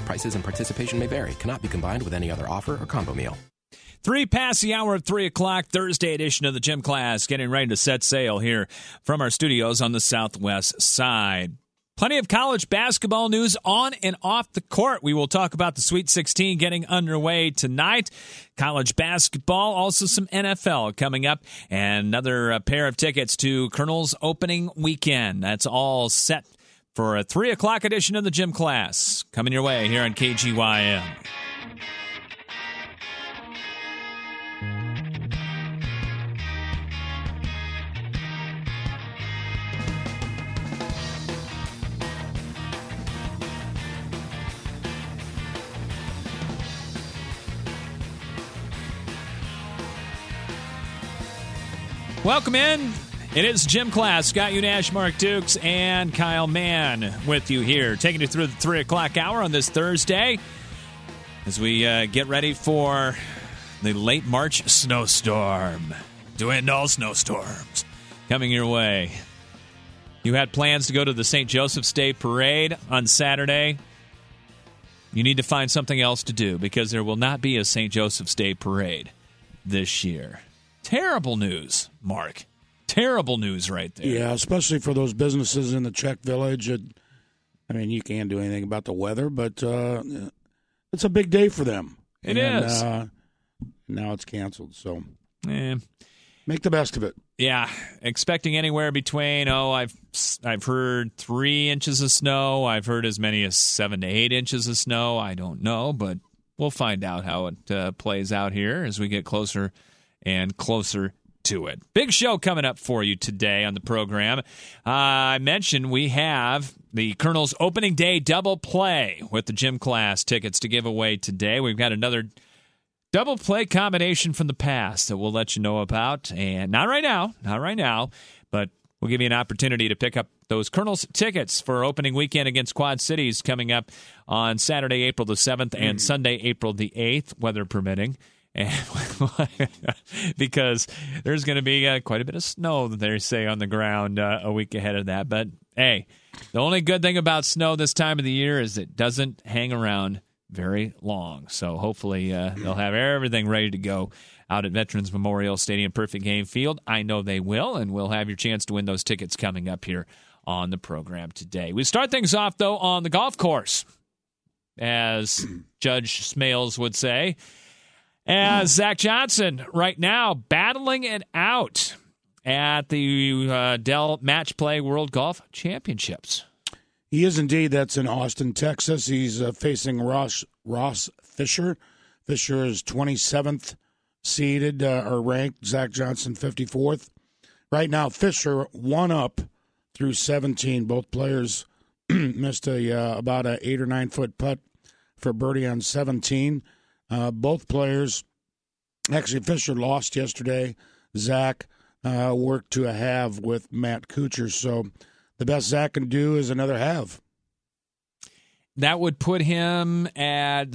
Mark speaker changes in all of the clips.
Speaker 1: Prices and participation may vary. Cannot be combined with any other offer or combo meal.
Speaker 2: 3 past the hour of 3 o'clock, Thursday edition of the Gym Class, getting ready to set sail here from our studios on the southwest side. Plenty of college basketball news on and off the court. We will talk about the Sweet 16 getting underway tonight. College basketball, also some NFL coming up, and another pair of tickets to Colonel's opening weekend. That's all set for a 3 o'clock edition of the Gym Class. Coming your way here on KGYM. Welcome in. It is Gym Class. Scott Unash, Mark Dukes, and Kyle Mann with you here, taking you through the 3 o'clock hour on this Thursday as we get ready for the late March snowstorm. To end all snowstorms coming your way. You had plans to go to the St. Joseph's Day Parade on Saturday. You need to find something else to do because there will not be a St. Joseph's Day Parade this year. Terrible news, Mark. Terrible news right there.
Speaker 3: Yeah, especially for those businesses in the Czech Village. I mean, you can't do anything about the weather, but it's a big day for them.
Speaker 2: It is.
Speaker 3: Now it's canceled, so
Speaker 2: make
Speaker 3: the best of it.
Speaker 2: Yeah, expecting anywhere between, I've heard 3 inches of snow. I've heard as many as 7 to 8 inches of snow. I don't know, but we'll find out how it plays out here as we get closer and closer to it. Big show coming up for you today on the program. I mentioned we have the Colonel's opening day double play with the Gym Class tickets to give away today. We've got another double play combination from the past that we'll let you know about. And not right now, but we'll give you an opportunity to pick up those Colonel's tickets for opening weekend against Quad Cities coming up on Saturday, April the 7th and Sunday, April the 8th, weather permitting. And because there's going to be quite a bit of snow, they say, on the ground a week ahead of that. But, hey, the only good thing about snow this time of the year is it doesn't hang around very long. So hopefully they'll have everything ready to go out at Veterans Memorial Stadium, Perfect Game Field. I know they will, and we'll have your chance to win those tickets coming up here on the program today. We start things off, though, on the golf course, as Judge Smales would say. As Zach Johnson right now battling it out at the Dell Match Play World Golf Championships.
Speaker 3: He is indeed. That's in Austin, Texas. He's facing Ross Fisher. Fisher is 27th seeded or ranked. Zach Johnson 54th. Right now, Fisher 1 up through 17. Both players missed about a 8 or 9 foot putt for birdie on 17. Both players, actually Fisher lost yesterday. Zach worked to a halve with Matt Kuchar. So the best Zach can do is another halve.
Speaker 2: That would put him at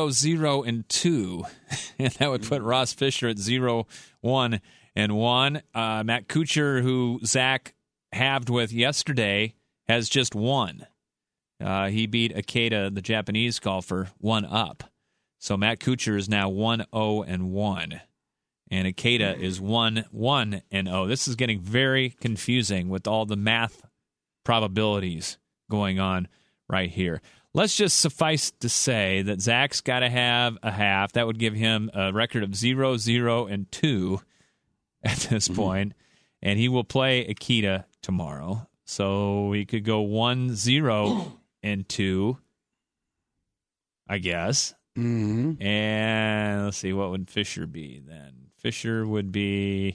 Speaker 2: 0-0-2, and that would put Ross Fisher at 0-1-1. Matt Kuchar, who Zach halved with yesterday, has just 1. He beat Ikeda, the Japanese golfer, 1 up. So Matt Kuchar is now 1-0-1, and Ikeda is 1-1-0. This is getting very confusing with all the math probabilities going on right here. Let's just suffice to say that Zach's got to have a half. That would give him a record of 0-0-2 at this point, and he will play Ikeda tomorrow. So he could go 1-0-2, I guess.
Speaker 3: Mm-hmm.
Speaker 2: And let's see, what would Fisher be then? Fisher would be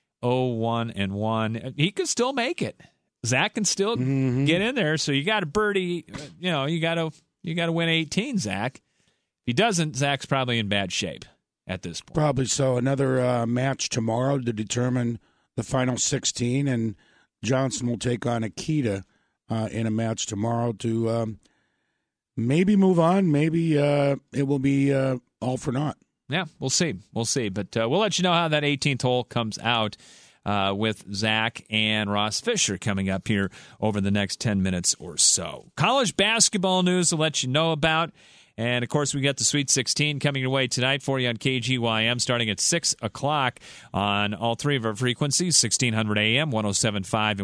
Speaker 2: 0-1-1. He could still make it. Zach can still get in there. So you got a birdie. You got to win 18, Zach. If he doesn't, Zach's probably in bad shape at this point.
Speaker 3: Probably so. Another match tomorrow to determine the final 16, and Johnson will take on Ikeda in a match tomorrow to. Maybe move on. Maybe it will be all for naught.
Speaker 2: Yeah, we'll see. But we'll let you know how that 18th hole comes out with Zach and Ross Fisher coming up here over the next 10 minutes or so. College basketball news to let you know about. And, of course, we got the Sweet 16 coming your way tonight for you on KGYM starting at 6 o'clock on all three of our frequencies, 1600 AM, 107.5, and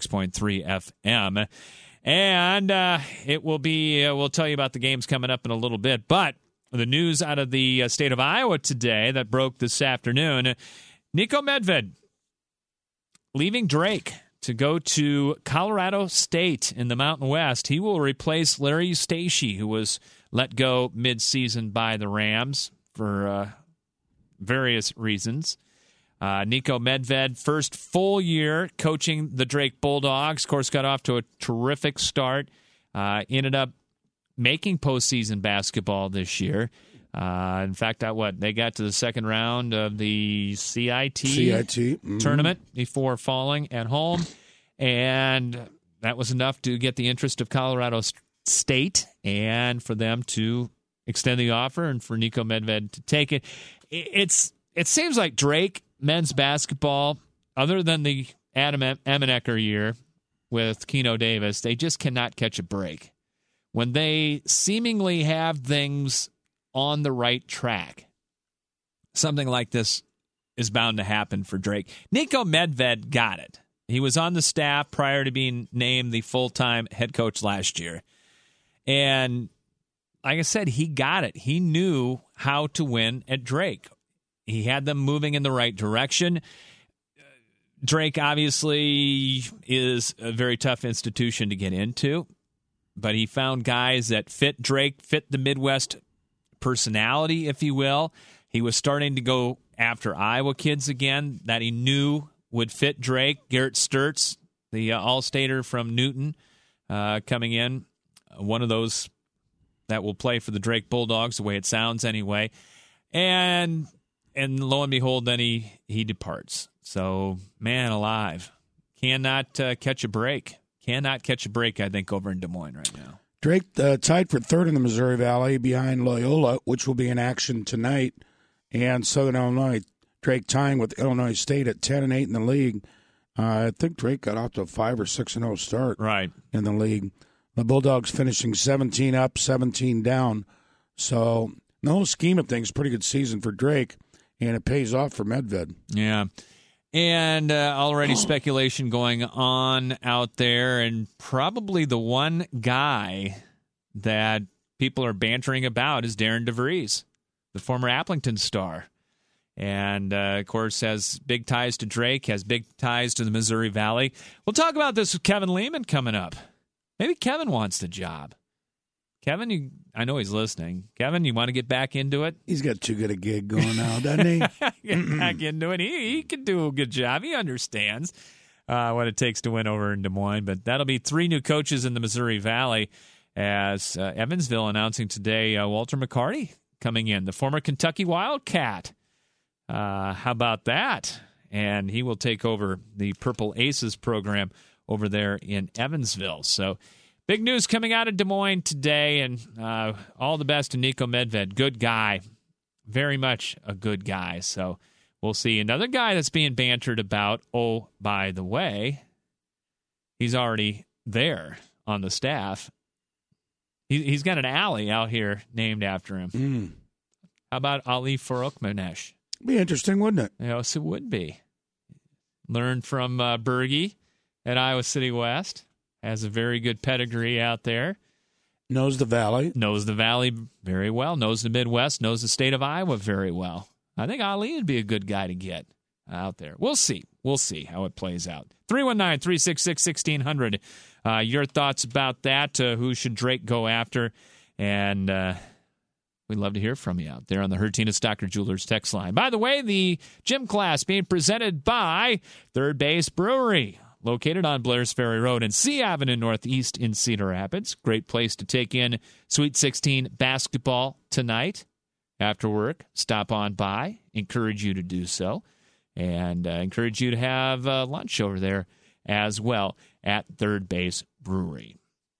Speaker 2: 106.3 FM. And it will be, we'll tell you about the games coming up in a little bit. But the news out of the state of Iowa today that broke this afternoon, Niko Medved leaving Drake to go to Colorado State in the Mountain West. He will replace Larry Eustachy, who was let go midseason by the Rams for various reasons. Niko Medved, first full year coaching the Drake Bulldogs. Of course, got off to a terrific start. Ended up making postseason basketball this year. In fact, they got to the second round of the CIT tournament before falling at home. And that was enough to get the interest of Colorado State and for them to extend the offer and for Niko Medved to take it. It seems like Drake men's basketball, other than the Adam Emenecker year with Keno Davis, they just cannot catch a break. When they seemingly have things on the right track, something like this is bound to happen for Drake. Niko Medved got it. He was on the staff prior to being named the full-time head coach last year. And like I said, he got it. He knew how to win at Drake. He had them moving in the right direction. Drake obviously is a very tough institution to get into, but he found guys that fit Drake, fit the Midwest personality, if you will. He was starting to go after Iowa kids again that he knew would fit Drake. Garrett Sturtz, the All-Stater from Newton, coming in. One of those that will play for the Drake Bulldogs, the way it sounds anyway. And lo and behold, then he departs. So, man alive. Cannot catch a break. Cannot catch a break, I think, over in Des Moines right now.
Speaker 3: Drake tied for third in the Missouri Valley behind Loyola, which will be in action tonight, and Southern Illinois. Drake tying with Illinois State at 10-8 in the league. I think Drake got off to a 5 or 6-0 start in the league. The Bulldogs finishing 17 up, 17 down. So, in the whole scheme of things, pretty good season for Drake, and it pays off for Medved.
Speaker 2: Yeah. And already speculation going on out there, and probably the one guy that people are bantering about is Darren DeVries, the former Applington star. And, of course, has big ties to Drake, has big ties to the Missouri Valley. We'll talk about this with Kevin Lehman coming up. Maybe Kevin wants the job. Kevin, I know he's listening. Kevin, you want to get back into it?
Speaker 3: He's got too good a gig going now, doesn't he?
Speaker 2: Get back into it. He can do a good job. He understands what it takes to win over in Des Moines. But that'll be 3 new coaches in the Missouri Valley as Evansville announcing today Walter McCarty coming in, the former Kentucky Wildcat. How about that? And he will take over the Purple Aces program over there in Evansville. So big news coming out of Des Moines today, and all the best to Niko Medved. Good guy. Very much a good guy. So we'll see. Another guy that's being bantered about, oh, by the way, he's already there on the staff. He's got an alley out here named after him. How about Ali Farokhmanesh?
Speaker 3: Be interesting, wouldn't it?
Speaker 2: Yes, it would be. Learned from Berge at Iowa City West. Has a very good pedigree out there.
Speaker 3: Knows the Valley.
Speaker 2: Knows the Valley very well. Knows the Midwest. Knows the state of Iowa very well. I think Ali would be a good guy to get out there. We'll see. We'll see how it plays out. 319-366-1600. Your thoughts about that. Who should Drake go after? And we'd love to hear from you out there on the Hertina Stocker Jewelers text line. By the way, the gym class being presented by Third Base Brewery, located on Blair's Ferry Road and C Avenue Northeast in Cedar Rapids. Great place to take in Sweet 16 basketball tonight. After work, stop on by. Encourage you to do so. And encourage you to have lunch over there as well at Third Base Brewery.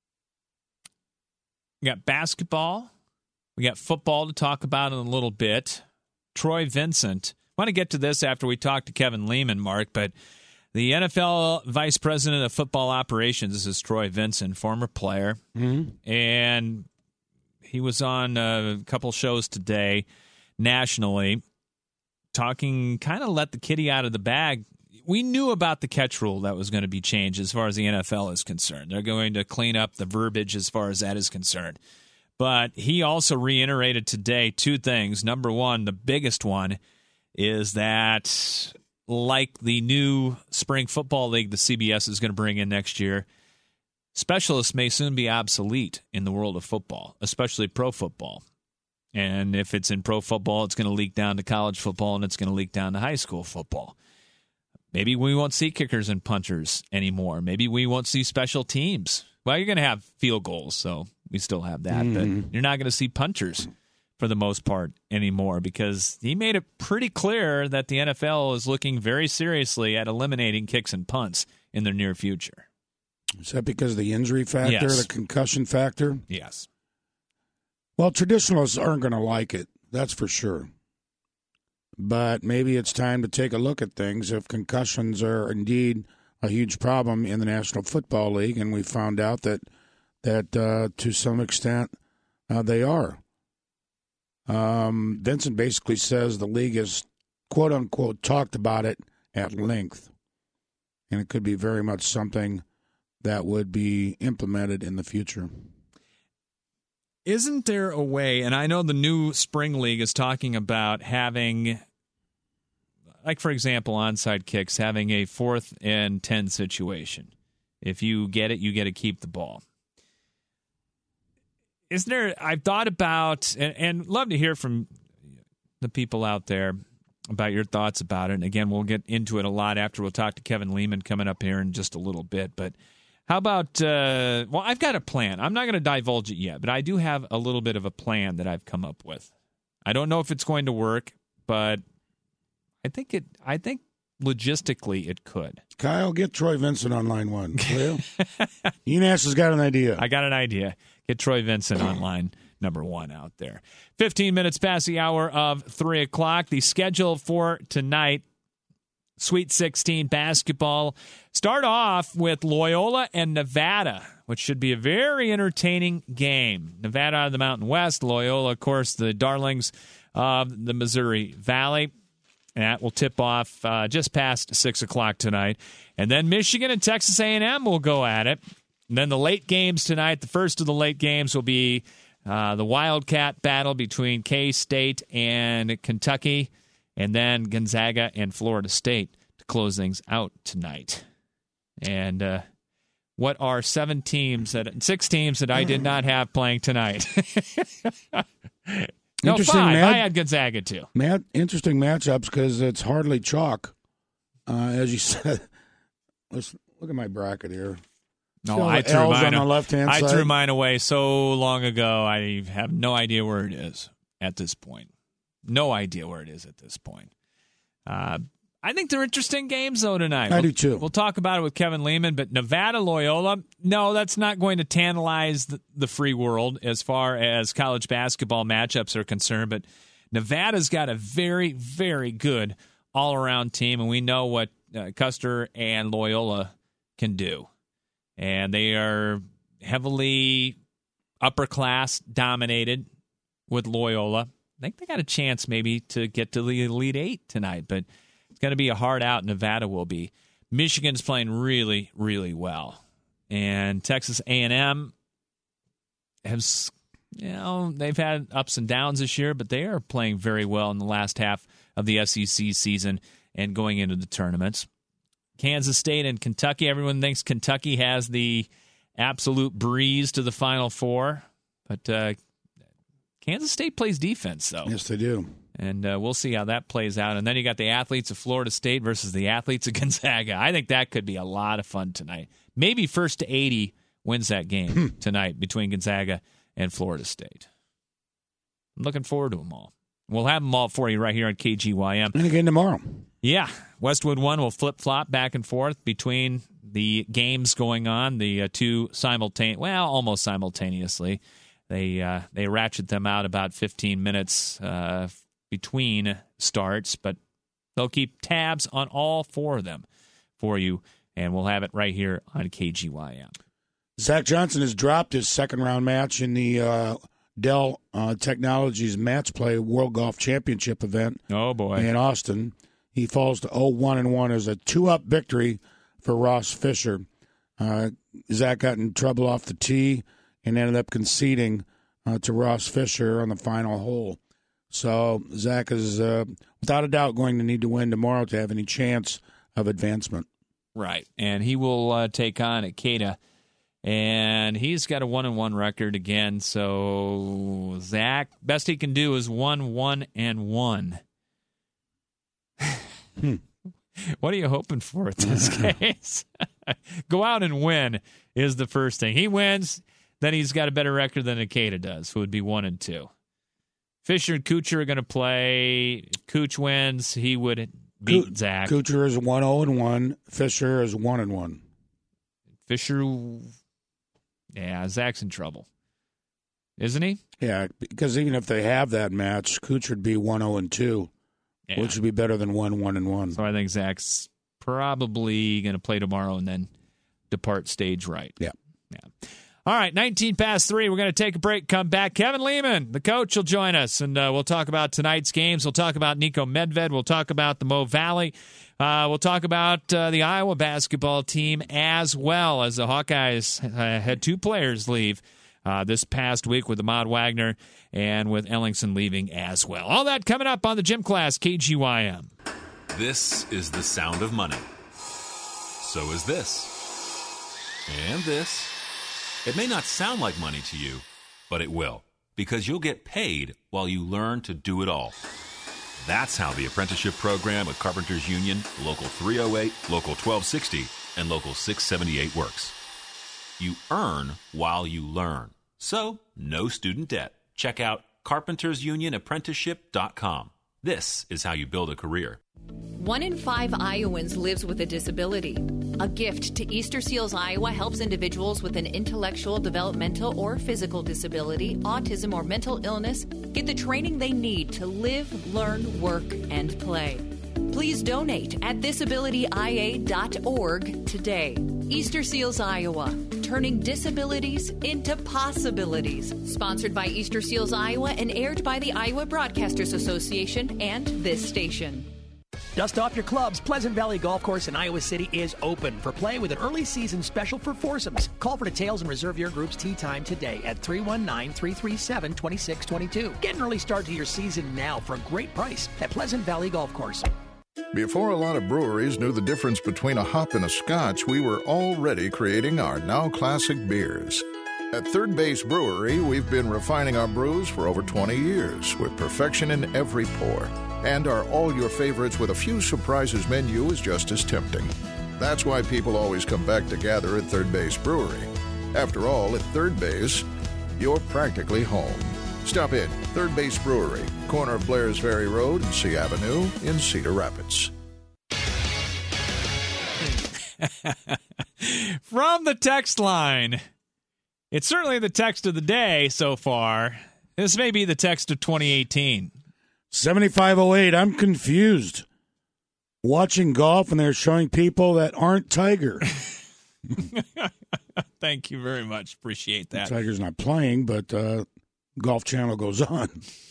Speaker 2: We got basketball. We got football to talk about in a little bit. Troy Vincent I want to get to this after we talk to Kevin Lehman, Mark, but the NFL Vice President of Football Operations is Troy Vincent, former player, and he was on a couple shows today nationally talking, kind of let the kitty out of the bag. We knew about the catch rule that was going to be changed as far as the NFL is concerned. They're going to clean up the verbiage as far as that is concerned. But he also reiterated today two things. Number one, the biggest one, is that like the new spring football league the CBS is going to bring in next year, specialists may soon be obsolete in the world of football, especially pro football. And if it's in pro football, it's going to leak down to college football, and it's going to leak down to high school football. Maybe we won't see kickers and punters anymore. Maybe we won't see special teams. Well, you're going to have field goals, so we still have that. But you're not going to see punters for the most part anymore, because he made it pretty clear that the NFL is looking very seriously at eliminating kicks and punts in the near future.
Speaker 3: Is that because of the injury factor,
Speaker 2: Yes.
Speaker 3: the concussion factor?
Speaker 2: Yes.
Speaker 3: Well, traditionalists aren't going to like it, that's for sure. But maybe it's time to take a look at things if concussions are indeed a huge problem in the National Football League, and we found out that to some extent they are. Vincent basically says the league has, quote-unquote, talked about it at length, and it could be very much something that would be implemented in the future.
Speaker 2: Isn't there a way, and I know the new spring league is talking about having, like, for example, onside kicks, having a 4th and 10 situation. If you get it, you get to keep the ball. Isn't there, I've thought about, and love to hear from the people out there about your thoughts about it. And again, we'll get into it a lot after we'll talk to Kevin Lehman coming up here in just a little bit. But how about, well, I've got a plan. I'm not going to divulge it yet, but I do have a little bit of a plan that I've come up with. I don't know if it's going to work, but I think logistically it could.
Speaker 3: Kyle, get Troy Vincent on line one, will you? Enos has got an idea.
Speaker 2: I got an idea. Get Troy Vincent on line number 1 out there. 15 minutes past the hour of 3 o'clock. The schedule for tonight, Sweet 16 basketball. Start off with Loyola and Nevada, which should be a very entertaining game. Nevada out of the Mountain West. Loyola, of course, the darlings of the Missouri Valley. And that will tip off just past 6 o'clock tonight. And then Michigan and Texas A&M will go at it. And then the late games tonight, the first of the late games will be the Wildcat battle between K-State and Kentucky, and then Gonzaga and Florida State to close things out tonight. And what are 6 teams that I did not have playing tonight? No, 5. I had Gonzaga, too.
Speaker 3: Interesting matchups because it's hardly chalk, as you said. Let's look at my bracket here.
Speaker 2: No, I threw mine away so long ago, I have no idea where it is at this point. No idea where it is at this point. I think they're interesting games, though, tonight.
Speaker 3: I do, too.
Speaker 2: We'll talk about it with Kevin Lehman, but Nevada, Loyola, no, that's not going to tantalize the free world as far as college basketball matchups are concerned, but Nevada's got a very, very good all-around team, and we know what Custer and Loyola can do. And they are heavily upper-class dominated with Loyola. I think they got a chance maybe to get to the Elite Eight tonight, but it's going to be a hard out. Nevada will be. Michigan's playing really, really well. And Texas A&M has, they've had ups and downs this year, but they are playing very well in the last half of the SEC season and going into the tournaments. Kansas State and Kentucky. Everyone thinks Kentucky has the absolute breeze to the Final Four. But Kansas State plays defense, though.
Speaker 3: Yes, they do.
Speaker 2: And we'll see how that plays out. And then you got the athletes of Florida State versus the athletes of Gonzaga. I think that could be a lot of fun tonight. Maybe first to 80 wins that game tonight between Gonzaga and Florida State. I'm looking forward to them all. We'll have them all for you right here on KGYM.
Speaker 3: And again tomorrow.
Speaker 2: Yeah, Westwood One will flip-flop back and forth between the games going on, the two almost simultaneously. They ratchet them out about 15 minutes between starts, but They'll keep tabs on all 4 of them for you, and we'll have it right here on KGYM.
Speaker 3: Zach Johnson has dropped his second-round match in the Dell Technologies Match Play World Golf Championship event in Austin. He falls to 0-1-1 as a 2-up victory for Ross Fisher. Zach got in trouble off the tee and ended up conceding to Ross Fisher on the final hole. So Zach is, without a doubt, going to need to win tomorrow to have any chance of advancement.
Speaker 2: Right, and he will take on Ikeda, and he's got a 1-1 record again. So Zach, best he can do is 1-1-1. What are you hoping for in this case? Go out and win is the first thing. He wins, then he's got a better record than Ikeda does, who would be 1-2. Fisher and Kuchar are going to play. If Kuch wins, he would beat Zach.
Speaker 3: Kuchar is 1-0-1. Fisher is 1-1.
Speaker 2: Fisher, Zach's in trouble, isn't he?
Speaker 3: Yeah, because even if they have that match, Kuchar would be 1-0-2. Yeah. Which would be better than 1-1-1.
Speaker 2: So I think Zach's probably going to play tomorrow and then depart stage right.
Speaker 3: Yeah.
Speaker 2: All right, 19 past 3. We're going to take a break, come back. Kevin Lehman, the coach, will join us, and we'll talk about tonight's games. We'll talk about Nico Medved. We'll talk about the Mo Valley. We'll talk about the Iowa basketball team as well, as the Hawkeyes had 2 players leave this past week with Ahmad Wagner and with Ellingson leaving as well. All that coming up on the Gym Class, KGYM.
Speaker 4: This is the sound of money. So is this. And this. It may not sound like money to you, but it will, because you'll get paid while you learn to do it all. That's how the apprenticeship program at Carpenters Union, Local 308, Local 1260, and Local 678 works. You earn while you learn. So, no student debt. Check out carpentersunionapprenticeship.com. This is how you build a career.
Speaker 5: 1 in 5 Iowans lives with a disability. A gift to Easter Seals Iowa helps individuals with an intellectual, developmental, or physical disability, autism, or mental illness get the training they need to live, learn, work, and play. Please donate at disabilitya.org today. Easter Seals Iowa, turning disabilities into possibilities. Sponsored by Easter Seals Iowa and aired by the Iowa Broadcasters Association and this station.
Speaker 6: Dust off your clubs. Pleasant Valley Golf Course in Iowa City is open for play with an early season special for foursomes. Call for details and reserve your group's tee time today at 319-337-2622. Get an early start to your season now for a great price at Pleasant Valley Golf Course.
Speaker 7: Before a lot of breweries knew the difference between a hop and a scotch, we were already creating our now classic beers. At Third Base Brewery, we've been refining our brews for over 20 years with perfection in every pour. And our all-your-favorites with a few surprises menu is just as tempting. That's why people always come back to gather at Third Base Brewery. After all, at Third Base, you're practically home. Stop in, Third Base Brewery, corner of Blairs Ferry Road and C Avenue in Cedar Rapids.
Speaker 2: From the text line, it's certainly the text of the day so far. This may be the text of 2018.
Speaker 3: 7508, I'm confused. Watching golf and they're showing people that aren't Tiger.
Speaker 2: Thank you very much. Appreciate that.
Speaker 3: Tiger's not playing, but Golf Channel goes on.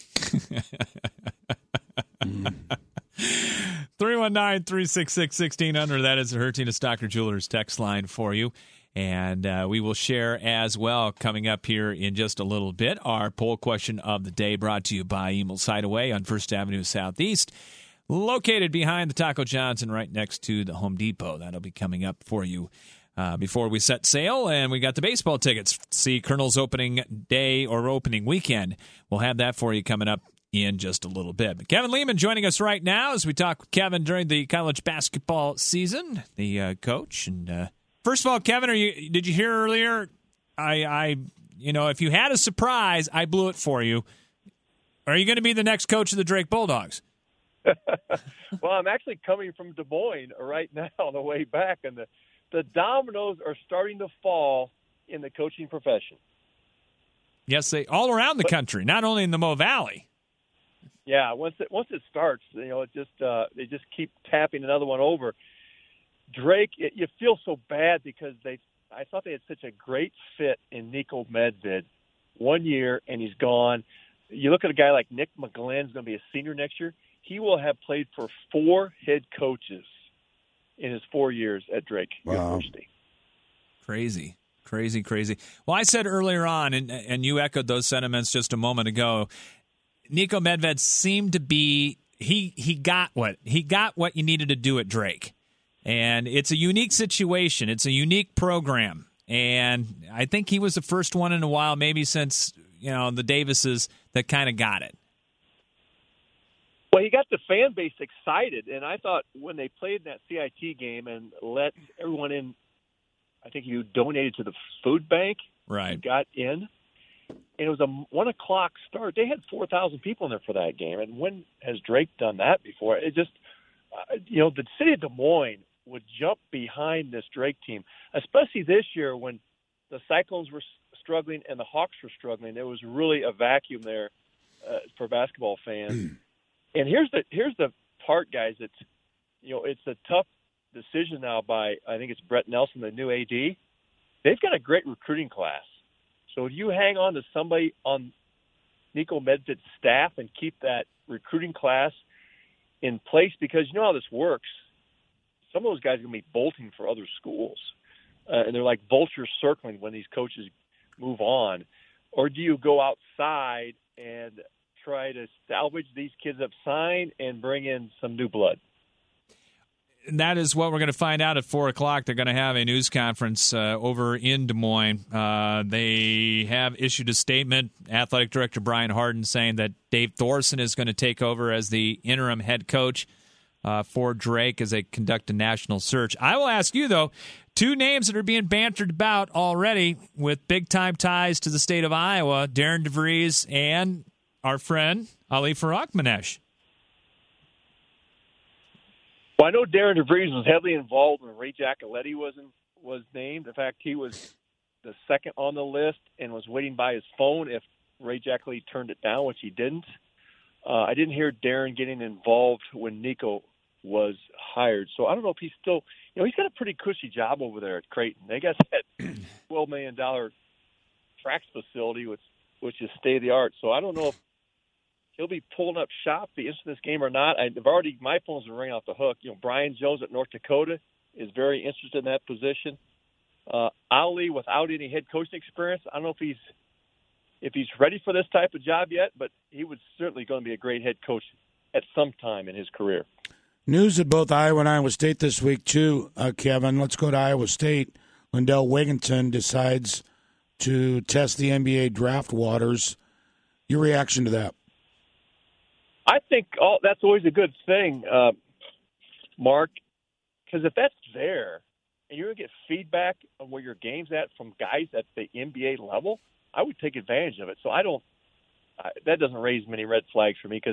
Speaker 2: 319-366-1600. That is the Hertina Stocker Jewelers text line for you. And we will share as well coming up here in just a little bit our poll question of the day brought to you by Emil's Hideaway on 1st Avenue Southeast, located behind the Taco Johnson right next to the Home Depot. That'll be coming up for you before we set sail. And we got the baseball tickets. See Colonel's opening day or opening weekend. We'll have that for you coming up in just a little bit. But Kevin Lehman joining us right now as we talk with Kevin during the college basketball season, the coach. And first of all, Kevin, did you hear earlier? If you had a surprise, I blew it for you. Are you going to be the next coach of the Drake Bulldogs?
Speaker 8: Well, I'm actually coming from Des Moines right now on the way back, and the dominoes are starting to fall in the coaching profession.
Speaker 2: Yes, all around the country, not only in the Mo Valley.
Speaker 8: Yeah, once it starts, it just they just keep tapping another one over. Drake, you feel so bad because I thought they had such a great fit in Niko Medved. 1 year and he's gone. You look at a guy like Nick McGlynn's going to be a senior next year. He will have played for 4 head coaches in his 4 years at Drake University.
Speaker 2: Crazy. Well, I said earlier on, and you echoed those sentiments just a moment ago, Niko Medved seemed to be he got what you needed to do at Drake. And it's a unique situation. It's a unique program. And I think he was the first one in a while, maybe since, the Davises, that kind of got it.
Speaker 8: Well, he got the fan base excited. And I thought when they played that CIT game and let everyone in, I think you donated to the food bank.
Speaker 2: Right.
Speaker 8: You got in. And it was a 1 o'clock start. They had 4,000 people in there for that game. And when has Drake done that before? It just, the city of Des Moines would jump behind this Drake team, especially this year when the Cyclones were struggling and the Hawks were struggling. There was really a vacuum there for basketball fans. And here's the part, guys. It's a tough decision now by, I think it's Brett Nelson, the new AD. They've got a great recruiting class. So if you hang on to somebody on Niko Medved's staff and keep that recruiting class in place, because you know how this works. Some of those guys are going to be bolting for other schools. And they're like vultures circling when these coaches move on. Or do you go outside and try to salvage these kids up sign and bring in some new blood?
Speaker 2: And that is what we're going to find out at 4 o'clock. They're going to have a news conference over in Des Moines. They have issued a statement, Athletic Director Brian Harden saying that Dave Thorson is going to take over as the interim head coach for Drake as they conduct a national search. I will ask you, though, 2 names that are being bantered about already with big-time ties to the state of Iowa, Darren DeVries and our friend Ali Farakmanesh.
Speaker 8: Well, I know Darren DeVries was heavily involved when Ray Giacoletti was named. In fact, he was the second on the list and was waiting by his phone if Ray Giacoletti turned it down, which he didn't. I didn't hear Darren getting involved when Niko was hired. So I don't know if he's still – he's got a pretty cushy job over there at Creighton. They got that $12 million tracks facility, which is state-of-the-art. So I don't know if he'll be pulling up shop to enter this game or not. My phone's been ringing off the hook. Brian Jones at North Dakota is very interested in that position. Ali, without any head coaching experience, I don't know if he's ready for this type of job yet, but he was certainly going to be a great head coach at some time in his career.
Speaker 3: News at both Iowa and Iowa State this week, too, Kevin. Let's go to Iowa State. Lindell Wigginton decides to test the NBA draft waters. Your reaction to that?
Speaker 8: I think that's always a good thing, Mark, because if that's there and you're going to get feedback on where your game's at from guys at the NBA level, I would take advantage of it. So that doesn't raise many red flags for me because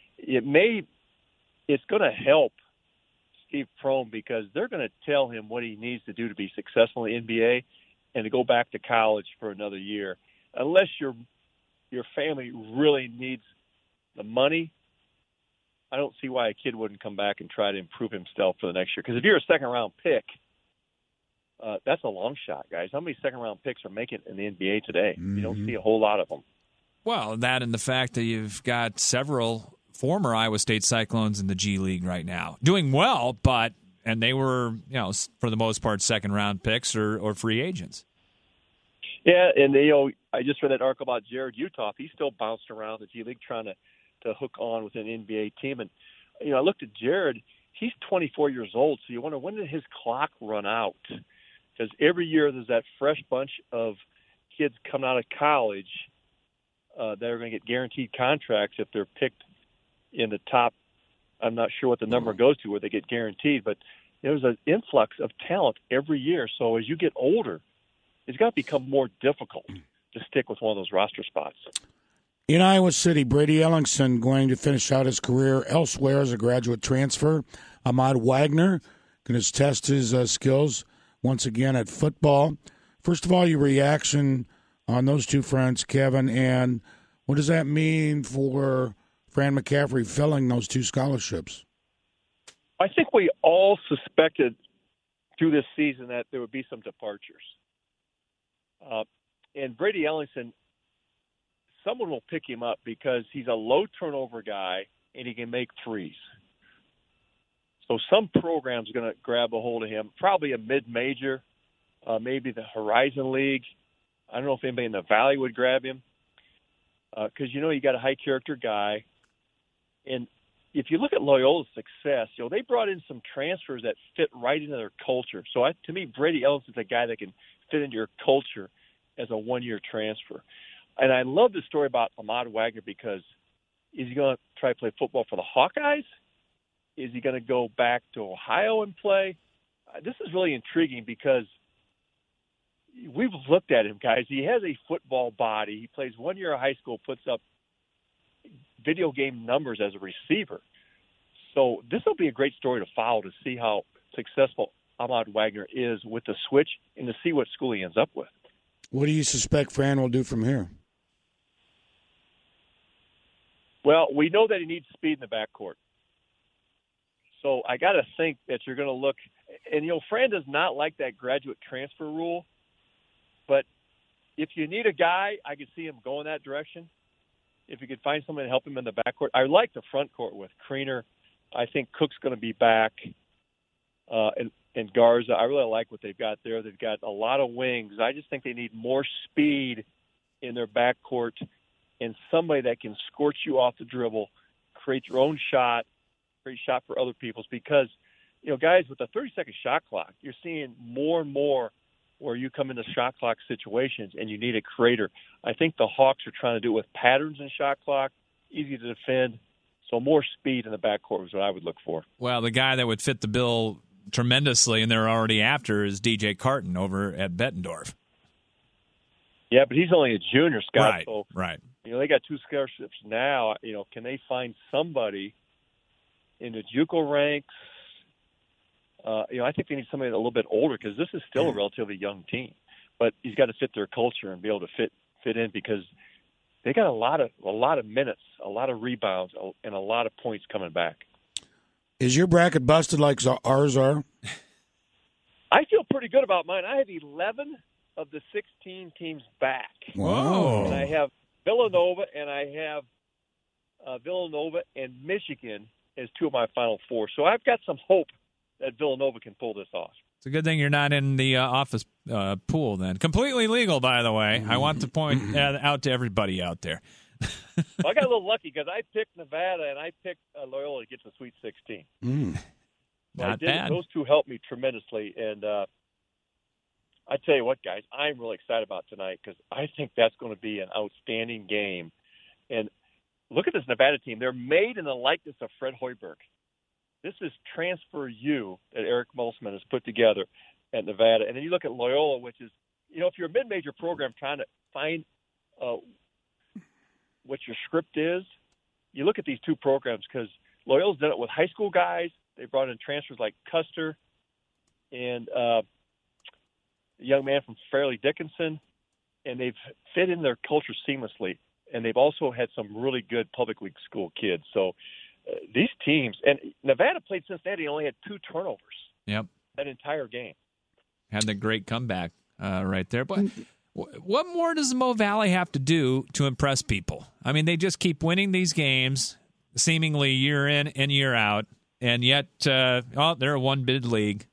Speaker 8: it's going to help Steve Prohm because they're going to tell him what he needs to do to be successful in the NBA and to go back to college for another year. Unless your family really needs the money, I don't see why a kid wouldn't come back and try to improve himself for the next year. Because if you're a second-round pick, that's a long shot, guys. How many second-round picks are making it in the NBA today? Mm-hmm. You don't see a whole lot of them. Well,
Speaker 2: that and the fact that you've got several former Iowa State Cyclones in the G League right now. Doing well, and they were, for the most part, second-round picks or free agents.
Speaker 8: Yeah, and, I just read that article about Jared Uthoff. He's still bounced around the G League trying to hook on with an NBA team. And, I looked at Jared. He's 24 years old, so you wonder, when did his clock run out? Because every year there's that fresh bunch of kids coming out of college that are going to get guaranteed contracts if they're picked in the top. I'm not sure what the number goes to where they get guaranteed, but there's an influx of talent every year. So as you get older, it's got to become more difficult to stick with one of those roster spots.
Speaker 3: In Iowa City, Brady Ellingson going to finish out his career elsewhere as a graduate transfer. Ahmad Wagner going to test his skills once again at football. First of all, your reaction on those two fronts, Kevin, and what does that mean for Fran McCaffrey filling those 2 scholarships?
Speaker 8: I think we all suspected through this season that there would be some departures. And Brady Ellingson, someone will pick him up because he's a low turnover guy and he can make threes. So some program's going to grab a hold of him, probably a mid-major, maybe the Horizon League. I don't know if anybody in the Valley would grab him because, you got a high-character guy. And if you look at Loyola's success, they brought in some transfers that fit right into their culture. So to me, Brady Ellison's a guy that can fit into your culture as a one-year transfer. And I love the story about Ahmad Wagner because is he going to try to play football for the Hawkeyes? Is he going to go back to Ohio and play? This is really intriguing because we've looked at him, guys. He has a football body. He plays 1 year of high school, puts up video game numbers as a receiver. So this will be a great story to follow to see how successful Ahmad Wagner is with the switch and to see what school he ends up with.
Speaker 3: What do you suspect Fran will do from here?
Speaker 8: Well, we know that he needs speed in the backcourt. So I got to think that you're going to look – and, Fran does not like that graduate transfer rule. But if you need a guy, I could see him going that direction. If you could find someone to help him in the backcourt. I like the front court with Creener. I think Cook's going to be back. And Garza, I really like what they've got there. They've got a lot of wings. I just think they need more speed in their backcourt and somebody that can scorch you off the dribble, create your own shot, create shot for other people's. Because, guys, with a 30-second shot clock, you're seeing more and more where you come into shot clock situations and you need a creator. I think the Hawks are trying to do it with patterns in shot clock, easy to defend. So more speed in the backcourt is what I would look for.
Speaker 2: Well, the guy that would fit the bill tremendously, and they're already after, is DJ Carton over at Bettendorf.
Speaker 8: Yeah, but he's only a junior, Scott.
Speaker 2: Right,
Speaker 8: so,
Speaker 2: right.
Speaker 8: They got 2 scholarships now. Can they find somebody in the JUCO ranks? I think they need somebody a little bit older because this is still a relatively young team. But he's got to fit their culture and be able to fit in because they got a lot of minutes, a lot of rebounds, and a lot of points coming back.
Speaker 3: Is your bracket busted like ours are?
Speaker 8: I feel pretty good about mine. I have 11 of the 16 teams back.
Speaker 3: Wow.
Speaker 8: And I have Villanova, and I have Villanova and Michigan as 2 of my Final 4. So I've got some hope that Villanova can pull this off.
Speaker 2: It's a good thing you're not in the office pool then. Completely legal, by the way. I want to point out to everybody out there.
Speaker 8: Well, I got a little lucky because I picked Nevada and I picked Loyola to get to the Sweet 16.
Speaker 2: Not bad.
Speaker 8: Those 2 helped me tremendously. And I tell you what, guys, I'm really excited about tonight because I think that's going to be an outstanding game. And look at this Nevada team. They're made in the likeness of Fred Hoiberg. This is Transfer U that Eric Mulsman has put together at Nevada. And then you look at Loyola, which is, if you're a mid-major program trying to find what your script is, you look at these 2 programs because Loyola's done it with high school guys. They brought in transfers like Custer and a young man from Fairleigh Dickinson, and they've fit in their culture seamlessly. And they've also had some really good public league school kids. So these teams, and Nevada played Cincinnati and only had 2 turnovers.
Speaker 2: Yep.
Speaker 8: That entire game.
Speaker 2: Had the great comeback right there. But what more does the Mo Valley have to do to impress people? I mean, they just keep winning these games, seemingly year in and year out, and yet, they're a one-bid league.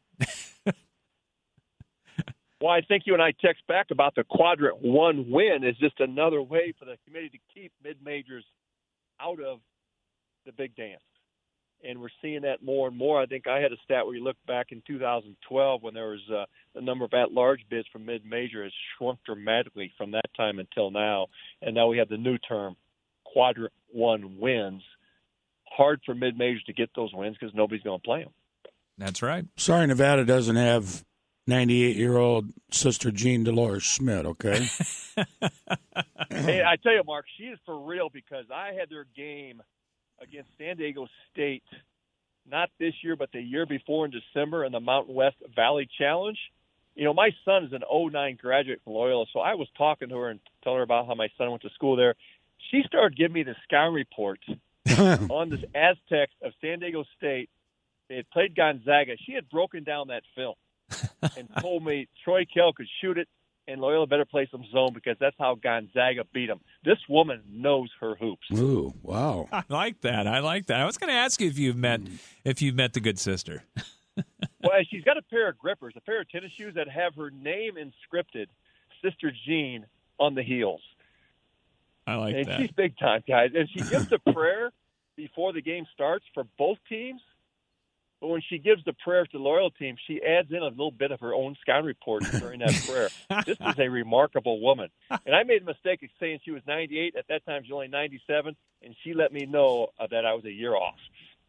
Speaker 8: Well, I think you and I text back about the quadrant 1 win is just another way for the committee to keep mid-majors out of the big dance. And we're seeing that more and more. I think I had a stat where you look back in 2012 when there was the number of at-large bids from mid-major has shrunk dramatically from that time until now. And now we have the new term, quadrant 1 wins. Hard for mid-majors to get those wins because nobody's going to play them.
Speaker 2: That's right.
Speaker 3: Sorry, Nevada doesn't have 98-year-old Sister Jean Dolores Schmidt, okay?
Speaker 8: Hey, I tell you, Mark, she is for real because I had their game against San Diego State, not this year, but the year before in December in the Mountain West Valley Challenge. My son is an 2009 graduate from Loyola, so I was talking to her and telling her about how my son went to school there. She started giving me the scouting report on the Aztecs of San Diego State. They had played Gonzaga. She had broken down that film and told me Troy Kell could shoot it and Loyola better play some zone because that's how Gonzaga beat them. This woman knows her hoops.
Speaker 3: Ooh, wow.
Speaker 2: I like that. I was going to ask you if you've met the good sister.
Speaker 8: Well, she's got a pair of grippers, a pair of tennis shoes that have her name inscripted, Sister Jean, on the heels.
Speaker 2: I like
Speaker 8: and
Speaker 2: that.
Speaker 8: She's big time, guys. And she gives a prayer before the game starts for both teams. But when she gives the prayer to the Loyola team, she adds in a little bit of her own scouting report during that prayer. This is a remarkable woman. And I made a mistake of saying she was 98. At that time, she was only 97. And she let me know that I was a year off.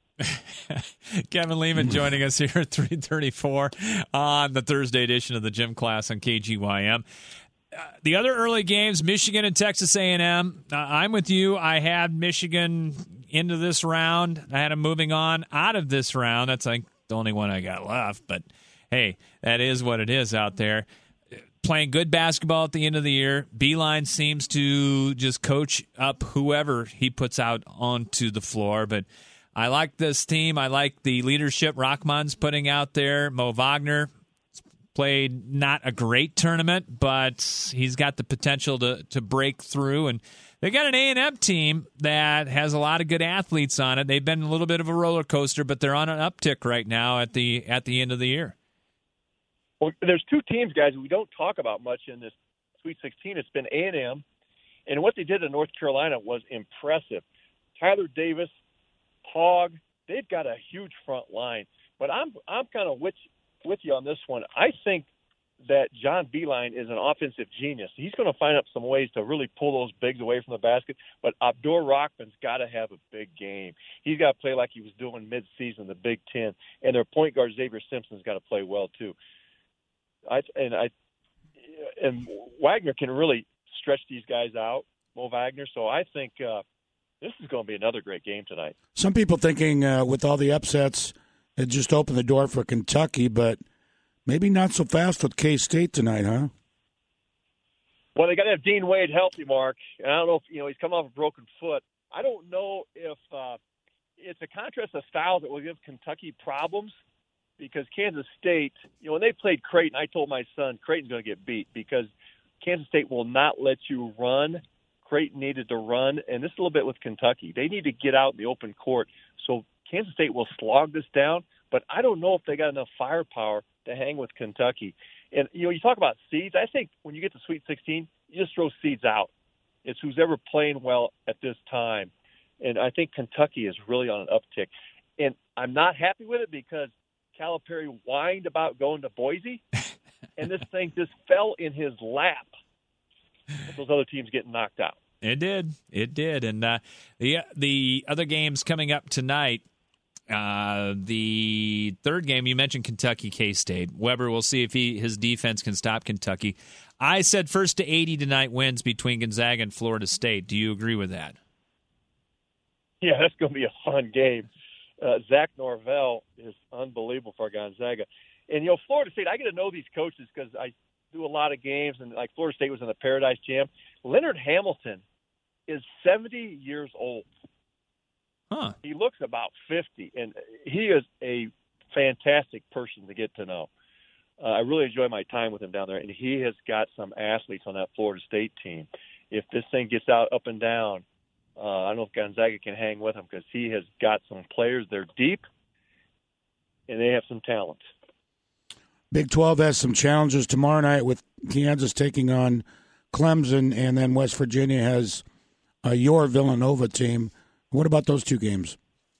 Speaker 2: Kevin Lehman joining us here at 3:34 on the Thursday edition of the Gym Class on KGYM. The other early games, Michigan and Texas A&M. I'm with you. I had Michigan into this round. I had them moving on out of this round. That's like the only one I got left. But, hey, that is what it is out there. Playing good basketball at the end of the year. Beilein seems to just coach up whoever he puts out onto the floor. But I like this team. I like the leadership Rockman's putting out there. Mo Wagner played not a great tournament, but he's got the potential to break through. And they got an A&M team that has a lot of good athletes on it. They've been a little bit of a roller coaster, but they're on an uptick right now at the end of the year.
Speaker 8: Well, there's two teams, guys, we don't talk about much in this Sweet 16. It's been A&M, and what they did in North Carolina was impressive. Tyler Davis, Hogg, they've got a huge front line. But I'm kind of with you on this one. I think that John Beilein is an offensive genius. He's going to find out some ways to really pull those bigs away from the basket, but Abdur Rahman's got to have a big game. He's got to play like he was doing mid-season, the Big Ten, and their point guard Xavier Simpson's got to play well too. And Wagner can really stretch these guys out, Mo Wagner, so I think this is going to be another great game tonight.
Speaker 3: Some people thinking with all the upsets, it just opened the door for Kentucky, but maybe not so fast with K-State tonight, huh?
Speaker 8: Well, they got to have Dean Wade healthy, Mark. And I don't know if he's come off a broken foot. I don't know if it's a contrast of styles that will give Kentucky problems because Kansas State, when they played Creighton, I told my son Creighton's going to get beat because Kansas State will not let you run. Creighton needed to run, and this is a little bit with Kentucky. They need to get out in the open court. So Kansas State will slog this down, but I don't know if they got enough firepower to hang with Kentucky. And, you talk about seeds. I think when you get to Sweet 16, you just throw seeds out. It's who's ever playing well at this time. And I think Kentucky is really on an uptick. And I'm not happy with it because Calipari whined about going to Boise, and this thing just fell in his lap with those other teams getting knocked out.
Speaker 2: It did. And the other games coming up tonight, the third game, you mentioned Kentucky, K-State. Weber, we'll see if his defense can stop Kentucky. I said first to 80 tonight wins between Gonzaga and Florida State. Do you agree with that?
Speaker 8: Yeah, that's going to be a fun game. Zach Norvell is unbelievable for Gonzaga. And, Florida State, I get to know these coaches because I do a lot of games, and like Florida State was in the Paradise Jam. Leonard Hamilton is 70 years old.
Speaker 2: Huh.
Speaker 8: He looks about 50, and he is a fantastic person to get to know. I really enjoy my time with him down there, and he has got some athletes on that Florida State team. If this thing gets out up and down, I don't know if Gonzaga can hang with him because he has got some players. They're deep, and they have some talent.
Speaker 3: Big 12 has some challenges tomorrow night with Kansas taking on Clemson, and then West Virginia has your Villanova team. What about those two games?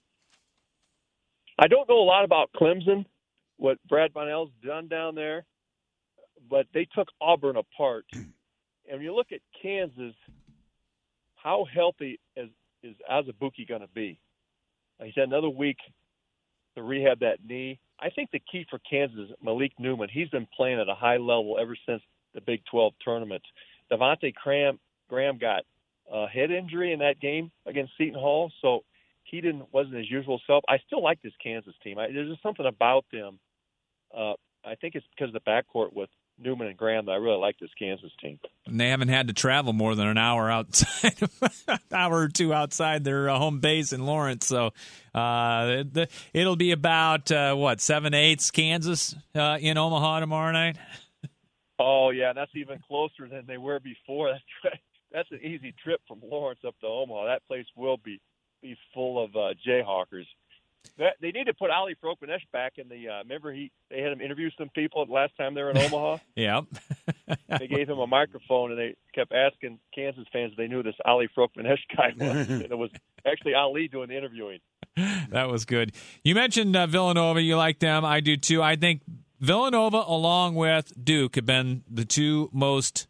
Speaker 8: I don't know a lot about Clemson, what Brad Bonnell's done down there, but they took Auburn apart. And when you look at Kansas, how healthy is Azubuike going to be? He's had another week to rehab that knee. I think the key for Kansas is Malik Newman. He's been playing at a high level ever since the Big 12 tournament. Devontae Graham got a head injury in that game against Seton Hall, so he wasn't his usual self. I still like this Kansas team. There's just something about them. I think it's because of the backcourt with Newman and Graham that I really like this Kansas team.
Speaker 2: And they haven't had to travel more than an hour outside, an hour or two outside their home base in Lawrence. So it'll be about, 7/8 Kansas in Omaha tomorrow night?
Speaker 8: Oh, yeah, that's even closer than they were before. That's an easy trip from Lawrence up to Omaha. That place will be full of Jayhawkers. They need to put Ali Frokmanesh back in the. Remember, they had him interview some people the last time they were in Omaha.
Speaker 2: Yep.
Speaker 8: They gave him a microphone and they kept asking Kansas fans if they knew who this Ali Frokmanesh guy was. And it was actually Ali doing the interviewing.
Speaker 2: That was good. You mentioned Villanova. You like them. I do too. I think Villanova, along with Duke, have been the two most.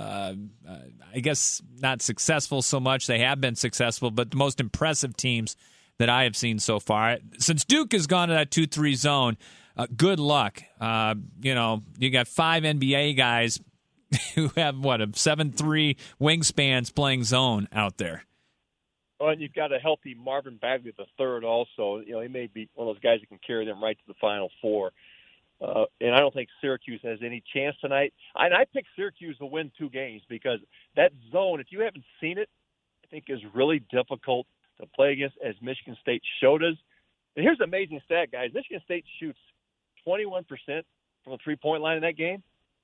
Speaker 2: I guess not successful so much. They have been successful, but the most impressive teams that I have seen so far. Since Duke has gone to that 2-3 zone, good luck. You got 5 NBA guys who have, a 7'3" wingspans playing zone out there.
Speaker 8: Oh, and you've got a healthy Marvin Bagley III also. He may be one of those guys that can carry them right to the Final Four. And I don't think Syracuse has any chance tonight. And I picked Syracuse to win 2 games because that zone, if you haven't seen it, I think is really difficult to play against, as Michigan State showed us. And here's the amazing stat, guys. Michigan State shoots 21% from the three-point line in that game.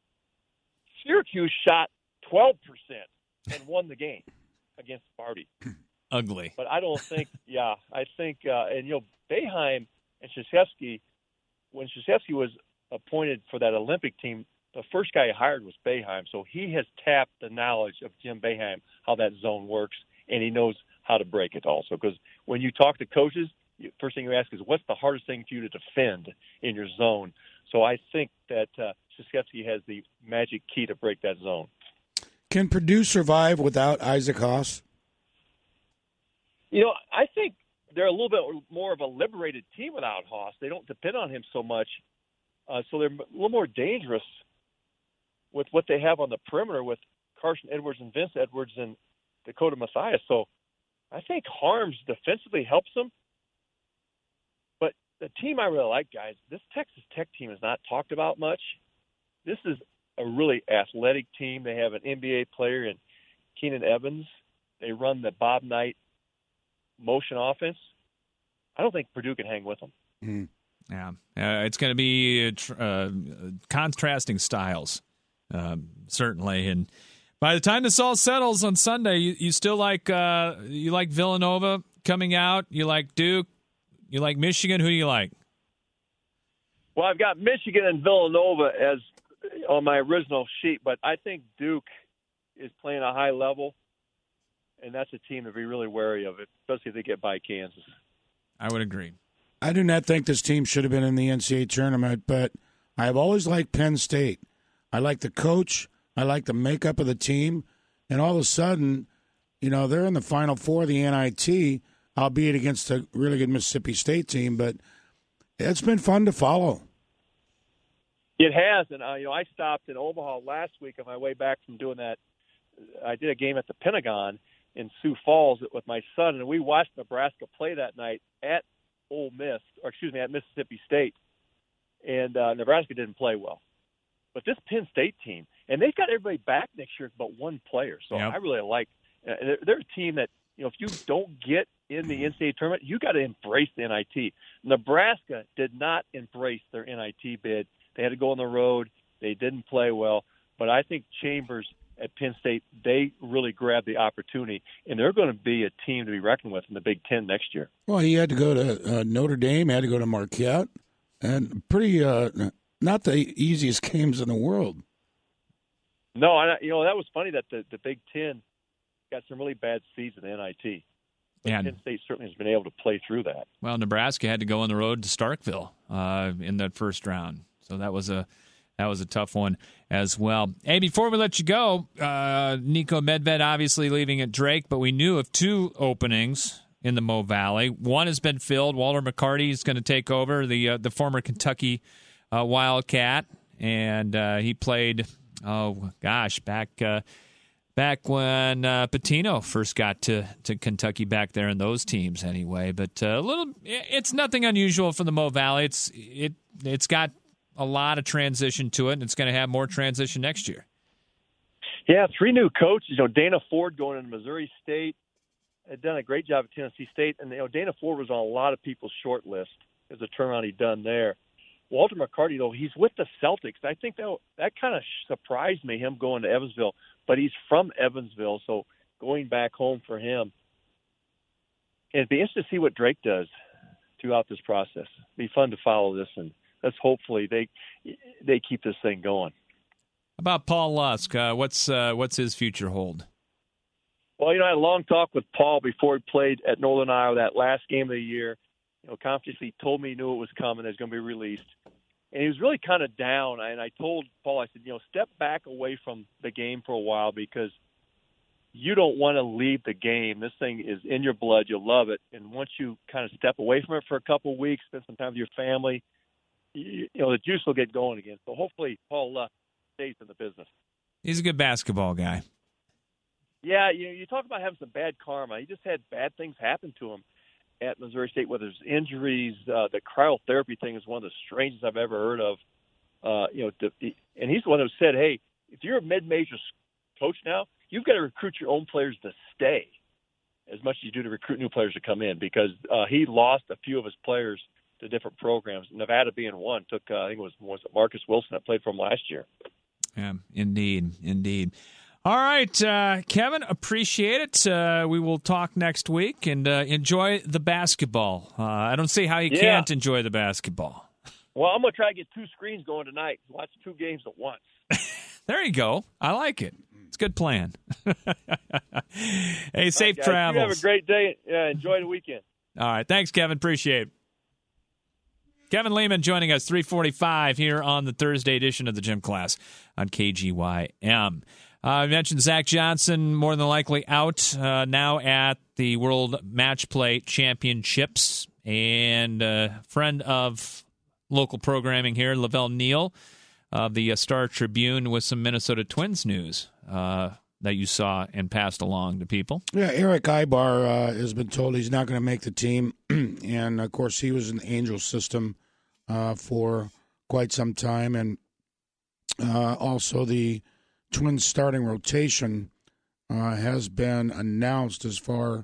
Speaker 8: Syracuse shot 12% and won the game against Sparty.
Speaker 2: Ugly.
Speaker 8: But I don't think, I think, Boeheim and Krzyzewski, when Krzyzewski was appointed for that Olympic team, the first guy he hired was Boeheim. So he has tapped the knowledge of Jim Boeheim, how that zone works, and he knows how to break it also. Because when you talk to coaches, first thing you ask is, what's the hardest thing for you to defend in your zone? So I think that Krzyzewski has the magic key to break that zone.
Speaker 3: Can Purdue survive without Isaac Haas?
Speaker 8: I think they're a little bit more of a liberated team without Haas. They don't depend on him so much. So they're a little more dangerous with what they have on the perimeter with Carson Edwards and Vince Edwards and Dakota Mathias. So I think Harms defensively helps them. But the team I really like, guys, this Texas Tech team is not talked about much. This is a really athletic team. They have an NBA player in Keenan Evans. They run the Bob Knight motion offense. I don't think Purdue can hang with them.
Speaker 3: Mm.
Speaker 2: Yeah, it's going to be contrasting styles, certainly. And by the time this all settles on Sunday, you still like Villanova coming out. You like Duke. You like Michigan. Who do you like?
Speaker 8: Well, I've got Michigan and Villanova as on my original sheet, but I think Duke is playing a high level, and that's a team to be really wary of, especially if they get by Kansas.
Speaker 2: I would agree.
Speaker 3: I do not think this team should have been in the NCAA tournament, but I have always liked Penn State. I like the coach. I like the makeup of the team. And all of a sudden, they're in the Final Four of the NIT, albeit against a really good Mississippi State team. But it's been fun to follow.
Speaker 8: It has. And, I stopped in Omaha last week on my way back from doing that. I did a game at the Pentagon in Sioux Falls with my son, and we watched Nebraska play that night at at Mississippi State, and Nebraska didn't play well. But this Penn State team, and they've got everybody back next year but one player, so yep. I really like. They're a team that if you don't get in the NCAA tournament, you got to embrace the NIT. Nebraska did not embrace their NIT bid. They had to go on the road. They didn't play well, but I think Chambers at Penn State, they really grabbed the opportunity, and they're going to be a team to be reckoned with in the Big Ten next year.
Speaker 3: Well, he had to go to Notre Dame, had to go to Marquette, and pretty not the easiest games in the world.
Speaker 8: No, that was funny that the Big Ten got some really bad seeds in the NIT. But Penn State certainly has been able to play through that.
Speaker 2: Well, Nebraska had to go on the road to Starkville in that first round, so that was a tough one as well. Hey, before we let you go, Nico Medved obviously leaving at Drake, but we knew of 2 openings in the Mo Valley. One has been filled. Walter McCarty is going to take over, the former Kentucky Wildcat, and he played, back when Pitino first got to Kentucky back there in those teams anyway. But it's nothing unusual for the Mo Valley. It's got a lot of transition to it, and it's going to have more transition next year.
Speaker 8: Yeah, 3 new coaches. Dana Ford going into Missouri State had done a great job at Tennessee State, and Dana Ford was on a lot of people's short list as a turnaround he'd done there. Walter McCarty, though, he's with the Celtics. I think that kind of surprised me, him going to Evansville, but he's from Evansville, so going back home for him. It'd be interesting to see what Drake does throughout this process. It'd be fun to follow this, and let's hopefully they keep this thing going.
Speaker 2: How about Paul Lusk? What's his future hold?
Speaker 8: Well, I had a long talk with Paul before he played at Northern Iowa that last game of the year. Confidently told me he knew it was coming, it was going to be released. And he was really kind of down. And I told Paul, I said, step back away from the game for a while because you don't want to leave the game. This thing is in your blood. You'll love it. And once you kind of step away from it for a couple of weeks, spend some time with your family, the juice will get going again. So hopefully Paul Lusk stays in the business.
Speaker 2: He's a good basketball guy.
Speaker 8: Yeah, you talk about having some bad karma. He just had bad things happen to him at Missouri State, whether it's injuries. The cryotherapy thing is one of the strangest I've ever heard of. And he's the one who said, hey, if you're a mid-major coach now, you've got to recruit your own players to stay as much as you do to recruit new players to come in because he lost a few of his players to different programs. Nevada being one, took, I think it was Marcus Wilson that played for him last year.
Speaker 2: Yeah, indeed. All right, Kevin, appreciate it. We will talk next week and enjoy the basketball. I don't see how you can't enjoy the basketball.
Speaker 8: Well, I'm going to try to get 2 screens going tonight. Watch 2 games at once.
Speaker 2: There you go. I like it. It's a good plan. Hey, safe
Speaker 8: guys,
Speaker 2: travels.
Speaker 8: you have a great day. Enjoy the weekend.
Speaker 2: All right. Thanks, Kevin. Appreciate it. Kevin Lehman joining us 3:45 here on the Thursday edition of the Gym Class on KGYM. I mentioned Zach Johnson more than likely out now at the World Match Play Championships. And a friend of local programming here, Lavelle Neal of the Star Tribune, with some Minnesota Twins news that you saw and passed along to people.
Speaker 3: Yeah, Eric Ibar has been told he's not going to make the team. And, of course, he was in the Angel system for quite some time. And also the Twins starting rotation has been announced as far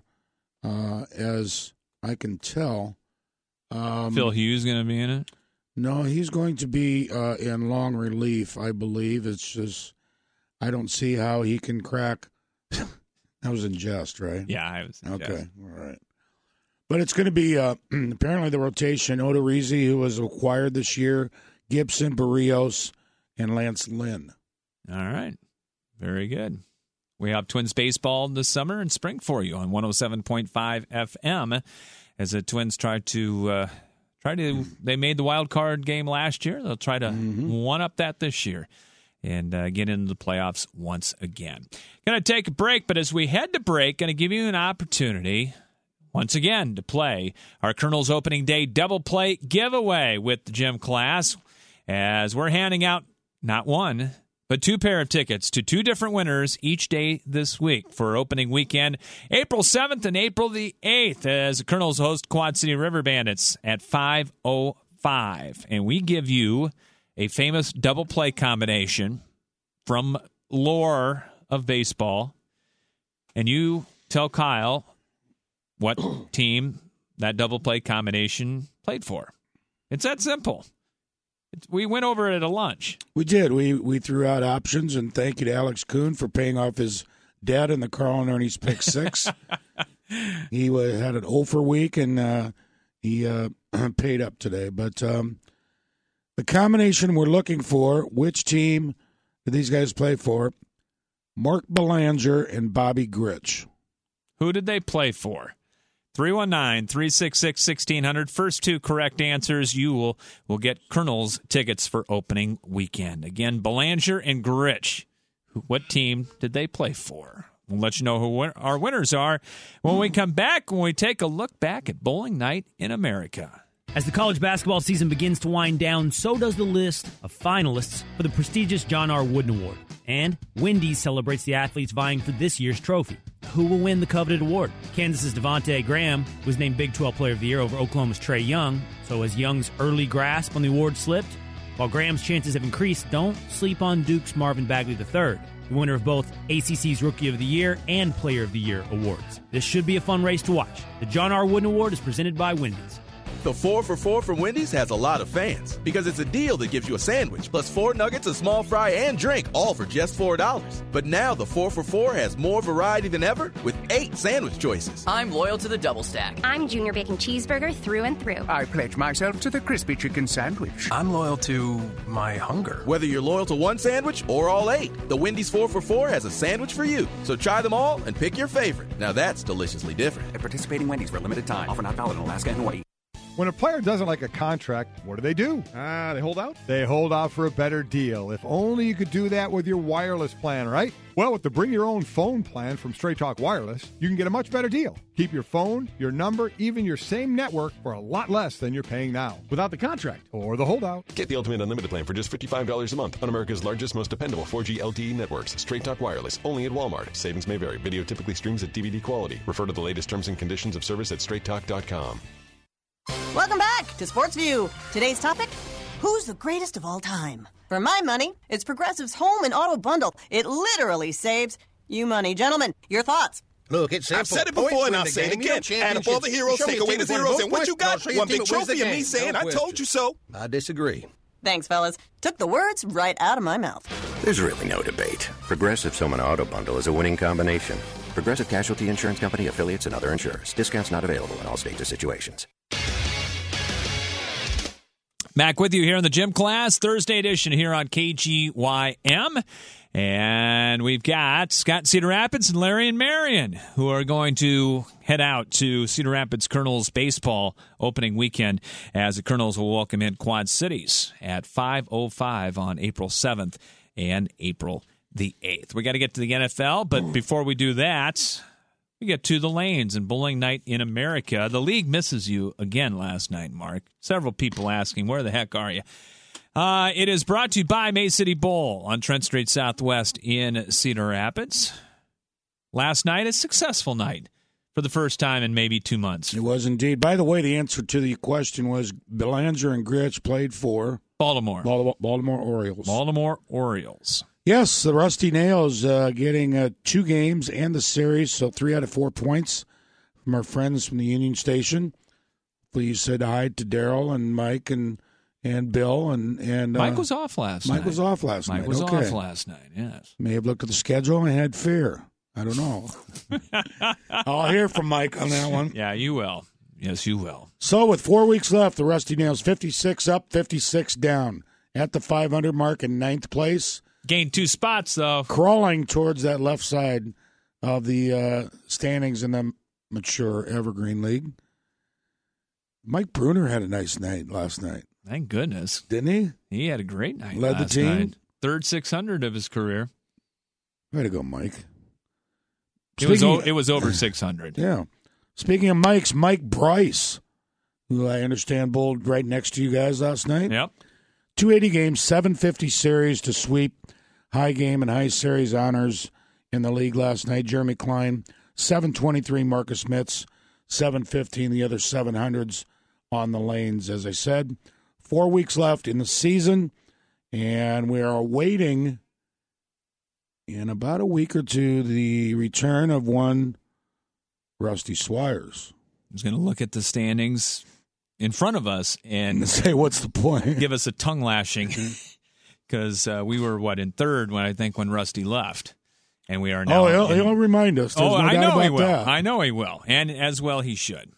Speaker 3: as I can tell.
Speaker 2: Phil Hughes going to be in it?
Speaker 3: No, he's going to be in long relief, I believe. It's just I don't see how he can crack. That was in jest, right?
Speaker 2: Yeah, I was in jest.
Speaker 3: Okay, all right. But it's going to be apparently the rotation, Odorizzi, who was acquired this year, Gibson, Barrios, and Lance Lynn.
Speaker 2: All right. Very good. We have Twins baseball this summer and spring for you on 107.5 FM as the Twins try to they made the wild card game last year. They'll try to one-up that this year and get into the playoffs once again. Going to take a break, but as we head to break, going to give you an opportunity once again to play our Colonel's Opening Day Double Play giveaway with the Gym Class as we're handing out not one, but 2 pair of tickets to 2 different winners each day this week for opening weekend, April 7th and April the 8th, as the Colonels host Quad City River Bandits at 5:05. And we give you a famous double play combination from lore of baseball. And you tell Kyle what team that double play combination played for. It's that simple. We went over it at a lunch.
Speaker 3: We did. We threw out options, and thank you to Alex Kuhn for paying off his debt in the Carl and Ernie's Pick 6. He had an 0 week, and he paid up today. But the combination we're looking for, which team did these guys play for? Mark Belanger and Bobby Grich.
Speaker 2: Who did they play for? 319-366-1600. First 2 correct answers, you will get Colonel's tickets for opening weekend. Again, Belanger and Grich. What team did they play for? We'll let you know who our winners are when we come back, when we take a look back at bowling night in America.
Speaker 9: As the college basketball season begins to wind down, so does the list of finalists for the prestigious John R. Wooden Award. And Wendy's celebrates the athletes vying for this year's trophy. Who will win the coveted award? Kansas's Devontae Graham was named Big 12 Player of the Year over Oklahoma's Trae Young. So has Young's early grasp on the award slipped? While Graham's chances have increased, don't sleep on Duke's Marvin Bagley III, the winner of both ACC's Rookie of the Year and Player of the Year awards. This should be a fun race to watch. The John R. Wooden Award is presented by Wendy's.
Speaker 10: The 4 for $4 from Wendy's has a lot of fans because it's a deal that gives you a sandwich plus 4 nuggets, a small fry, and drink, all for just $4. But now the 4 for $4 has more variety than ever with 8 sandwich choices.
Speaker 11: I'm loyal to the double stack.
Speaker 12: I'm Junior Bacon Cheeseburger through and through.
Speaker 13: I pledge myself to the crispy chicken sandwich.
Speaker 14: I'm loyal to my hunger.
Speaker 10: Whether you're loyal to one sandwich or all 8, the Wendy's 4 for $4 has a sandwich for you. So try them all and pick your favorite. Now that's deliciously different.
Speaker 14: At participating Wendy's for a limited time. Offer not valid in Alaska and Hawaii.
Speaker 15: When a player doesn't like a contract, what do?
Speaker 16: They hold out?
Speaker 15: They hold out for a better deal. If only you could do that with your wireless plan, right? Well, with the Bring Your Own Phone plan from Straight Talk Wireless, you can get a much better deal. Keep your phone, your number, even your same network for a lot less than you're paying now.
Speaker 16: Without the contract.
Speaker 15: Or the holdout.
Speaker 17: Get the Ultimate Unlimited plan for just $55 a month on America's largest, most dependable 4G LTE networks. Straight Talk Wireless, only at Walmart. Savings may vary. Video typically streams at DVD quality. Refer to the latest terms and conditions of service at straighttalk.com.
Speaker 18: Welcome back to Sports View. Today's topic, who's the greatest of all time? For my money, it's Progressive's Home and Auto Bundle. It literally saves you money. Gentlemen, your thoughts?
Speaker 19: Look, it's simple.
Speaker 20: I've said it before and I'll say it again. Add up all the heroes, take away the zeros, and what you got? One big trophy and me saying, I told you so.
Speaker 19: I disagree.
Speaker 18: Thanks, fellas. Took the words right out of my mouth.
Speaker 21: There's really no debate. Progressive's Home and Auto Bundle is a winning combination. Progressive Casualty Insurance Company, affiliates, and other insurers. Discounts not available in all states or situations.
Speaker 2: Back with you here in the gym class, Thursday edition here on KGYM. And we've got Scott in Cedar Rapids and Larry and Marion, who are going to head out to Cedar Rapids Colonels baseball opening weekend as the Colonels will welcome in Quad Cities at 5:05 on April 7th and April the 8th. We got to get to the NFL, but before we do that, we get to the lanes and bowling night in America. The league misses you again last night, Mark. Several people asking, where the heck are you? It is brought to you by May City Bowl on Trent Street Southwest in Cedar Rapids. Last night, a successful night for the first time in maybe 2 months.
Speaker 3: It was indeed. By the way, the answer to the question was Belanger and Gritch played for
Speaker 2: Baltimore
Speaker 3: Orioles.
Speaker 2: Baltimore Orioles.
Speaker 3: Yes, the Rusty Nails getting 2 games and the series, so 3 out of 4 points from our friends from the Union Station. Please said hi to Daryl and Mike and Bill and
Speaker 2: Mike was off last night.
Speaker 3: Mike was off last night.
Speaker 2: Mike was off last night. Yes.
Speaker 3: May have looked at the schedule and had fear. I don't know. I'll hear from Mike on that one.
Speaker 2: Yeah, you will. Yes, you will.
Speaker 3: So with 4 weeks left, the Rusty Nails 56 up, 56 down at the 500 mark in 9th place.
Speaker 2: Gained 2 spots, though.
Speaker 3: Crawling towards that left side of the standings in the mature Evergreen League. Mike Bruner had a nice night last night.
Speaker 2: Thank goodness.
Speaker 3: Didn't he?
Speaker 2: He had a great night
Speaker 3: Led
Speaker 2: last
Speaker 3: the team.
Speaker 2: night. Third 600 of his career.
Speaker 3: Way to go, Mike.
Speaker 2: It was over 600.
Speaker 3: Yeah. Speaking of Mike's, Mike Bryce, who I understand bowled right next to you guys last night.
Speaker 2: Yep.
Speaker 3: 280 games, 750 series to sweep high game and high series honors in the league last night. Jeremy Klein, 723, Marcus Mitz, 715, the other 700s on the lanes, as I said. 4 weeks left in the season, and we are awaiting in about a week or two the return of one Rusty Swires.
Speaker 2: He's going to look at the standings in front of us and
Speaker 3: say, what's the point?
Speaker 2: Give us a tongue lashing because we were, in third when Rusty left. And we are now.
Speaker 3: Oh, he'll remind us. There's no
Speaker 2: I know he will.
Speaker 3: That.
Speaker 2: I know he will. And as well he should.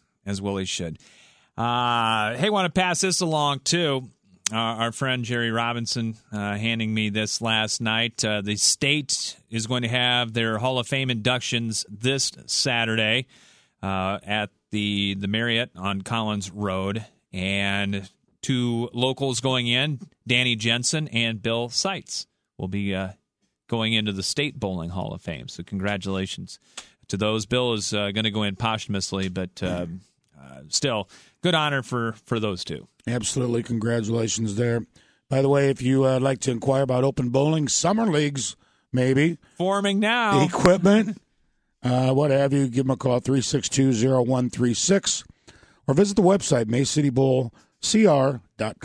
Speaker 2: Hey, want to pass this along, too. Our friend Jerry Robinson handing me this last night. The state is going to have their Hall of Fame inductions this Saturday at the Marriott on Collins Road. And 2 locals going in, Danny Jensen and Bill Seitz, will be going into the State Bowling Hall of Fame. So congratulations to those. Bill is going to go in posthumously, but still, good honor for those 2.
Speaker 3: Absolutely. Congratulations there. By the way, if you like to inquire about open bowling, summer leagues, maybe.
Speaker 2: Forming now.
Speaker 3: Equipment, what have you, give them a call, 362-0136, or visit the website, MayCityBowlCR.com.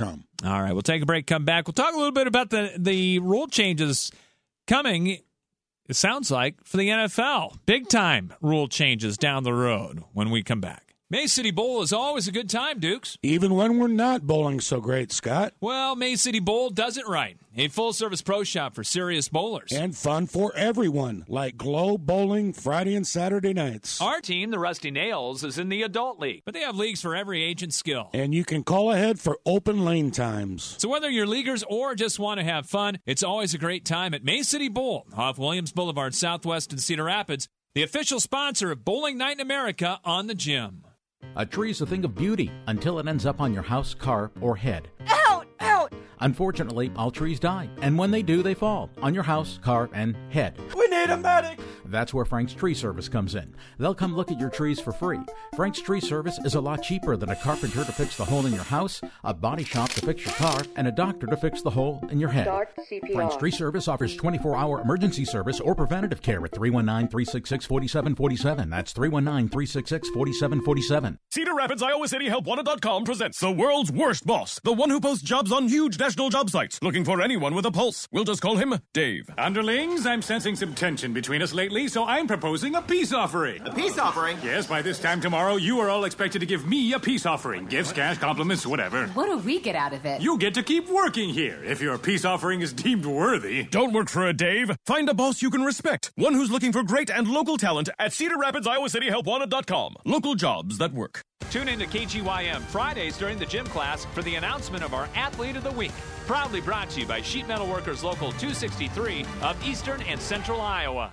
Speaker 2: All right, we'll take a break, come back. We'll talk a little bit about the rule changes coming, it sounds like, for the NFL. Big-time rule changes down the road when we come back. May City Bowl is always a good time, Dukes.
Speaker 3: Even when we're not bowling so great, Scott.
Speaker 2: Well, May City Bowl does it right. A full-service pro shop for serious bowlers.
Speaker 3: And fun for everyone, like Glow Bowling Friday and Saturday nights.
Speaker 2: Our team, the Rusty Nails, is in the adult league, but they have leagues for every age and skill.
Speaker 3: And you can call ahead for open lane times.
Speaker 2: So whether you're leaguers or just want to have fun, it's always a great time at May City Bowl off Williams Boulevard, Southwest in Cedar Rapids, the official sponsor of Bowling Night in America on the gym.
Speaker 11: A tree's a thing of beauty until it ends up on your house, car, or head.
Speaker 19: Out! Out!
Speaker 11: Unfortunately, all trees die, and when they do, they fall on your house, car, and head.
Speaker 19: We need a medic!
Speaker 11: That's where Frank's Tree Service comes in. They'll come look at your trees for free. Frank's Tree Service is a lot cheaper than a carpenter to fix the hole in your house, a body shop to fix your car, and a doctor to fix the hole in your head.
Speaker 19: Start CPR.
Speaker 11: Frank's Tree Service offers 24-hour emergency service or preventative care at 319-366-4747. That's 319-366-4747.
Speaker 22: Cedar Rapids, Iowa City HelpWanted.com presents the world's worst boss, the one who posts jobs on huge national job sites, looking for anyone with a pulse. We'll just call him Dave.
Speaker 23: Underlings, I'm sensing some tension between us lately, so I'm proposing a peace offering.
Speaker 20: A peace offering?
Speaker 23: Yes, by this time tomorrow, you are all expected to give me a peace offering. Gifts, cash, compliments, whatever.
Speaker 24: What do we get out of it?
Speaker 23: You get to keep working here, if your peace offering is deemed worthy.
Speaker 22: Don't work for a Dave. Find a boss you can respect. One who's looking for great and local talent at Cedar Rapids, Iowa City HelpWanted.com. Local jobs that work.
Speaker 2: Tune in to KGYM Fridays during the gym class for the announcement of our Athlete of the Week. Proudly brought to you by Sheet Metal Workers Local 263 of Eastern and Central Iowa.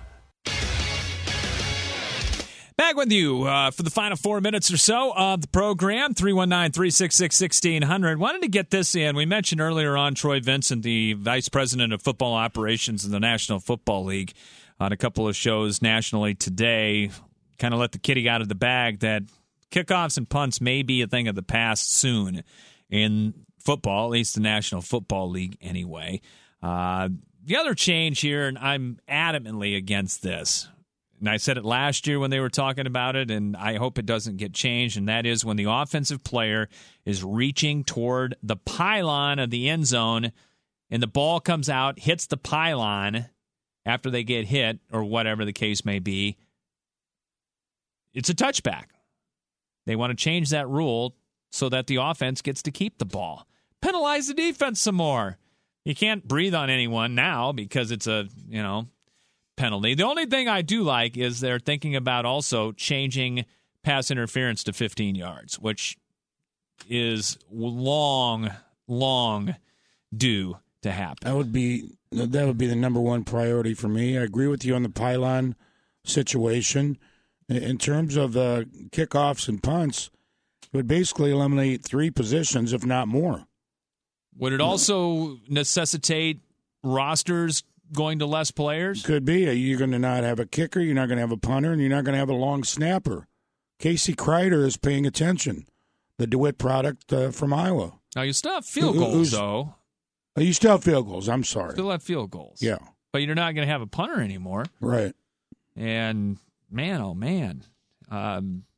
Speaker 2: Back with you for the final 4 minutes or so of the program, 319-366-1600. Wanted to get this in. We mentioned earlier on Troy Vincent, the Vice President of Football Operations in the National Football League, on a couple of shows nationally today. Kind of let the kitty out of the bag that kickoffs and punts may be a thing of the past soon in football, at least the National Football League anyway. The other change here, and I'm adamantly against this, and I said it last year when they were talking about it, and I hope it doesn't get changed, and that is when the offensive player is reaching toward the pylon of the end zone and the ball comes out, hits the pylon after they get hit or whatever the case may be, it's a touchback. They want to change that rule so that the offense gets to keep the ball. Penalize the defense some more. You can't breathe on anyone now because it's a, penalty. The only thing I do like is they're thinking about also changing pass interference to 15 yards, which is long due to happen. That would be the number one priority for me. I agree with you on the pylon situation. In terms of kickoffs and punts, it would basically eliminate 3 positions, if not more. Would it also necessitate rosters going to less players? Could be. You're going to not have a kicker, you're not going to have a punter, and you're not going to have a long snapper. Casey Kreider is paying attention, the DeWitt product from Iowa. Now, you still have field goals, though. You still have field goals, I'm sorry. Still have field goals. Yeah. But you're not going to have a punter anymore. Right. And, man, oh, man. I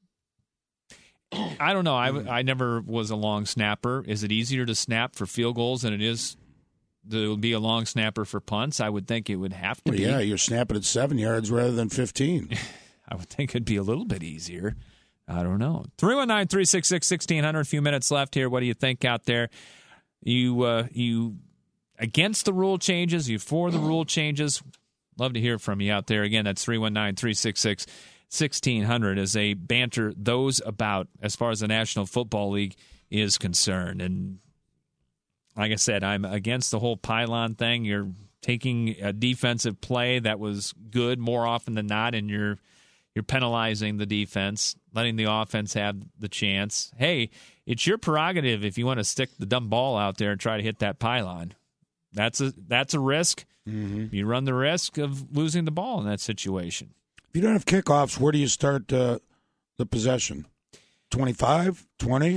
Speaker 2: don't know. I never was a long snapper. Is it easier to snap for field goals than it is to be a long snapper for punts? I would think it would have to be. Yeah, you're snapping at 7 yards rather than 15. I would think it'd be a little bit easier. I don't know. 319-366-1600. A few minutes left here. What do you think out there? You against the rule changes? You for the rule changes? Love to hear from you out there. Again, that's 319-366-1600 as they banter those about as far as the National Football League is concerned. And like I said, I'm against the whole pylon thing. You're taking a defensive play that was good more often than not, and you're penalizing the defense, letting the offense have the chance. Hey, it's your prerogative if you want to stick the dumb ball out there and try to hit that pylon. That's a risk. Mm-hmm. You run the risk of losing the ball in that situation. If you don't have kickoffs, where do you start the possession? 25, 20?